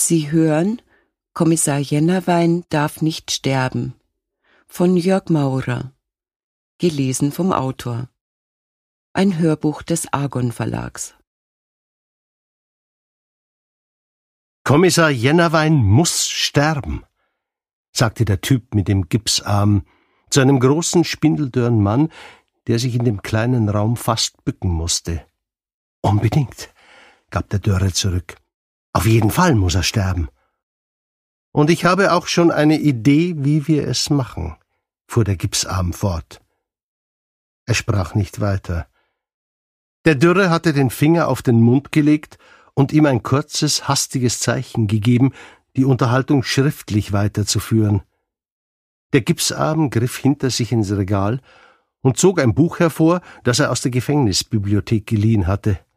Sie hören Kommissar Jennerwein darf nicht sterben von Jörg Maurer, gelesen vom Autor. Ein Hörbuch des Argon Verlags. Kommissar Jennerwein muss sterben, sagte der Typ mit dem Gipsarm zu einem großen, spindeldürren Mann, der sich in dem kleinen Raum fast bücken musste. Unbedingt, gab der Dürre zurück. Auf jeden Fall muss er sterben. Und ich habe auch schon eine Idee, wie wir es machen, fuhr der Gipsarm fort. Er sprach nicht weiter. Der Dürre hatte den Finger auf den Mund gelegt und ihm ein kurzes, hastiges Zeichen gegeben, die Unterhaltung schriftlich weiterzuführen. Der Gipsarm griff hinter sich ins Regal und zog ein Buch hervor, das er aus der Gefängnisbibliothek geliehen hatte.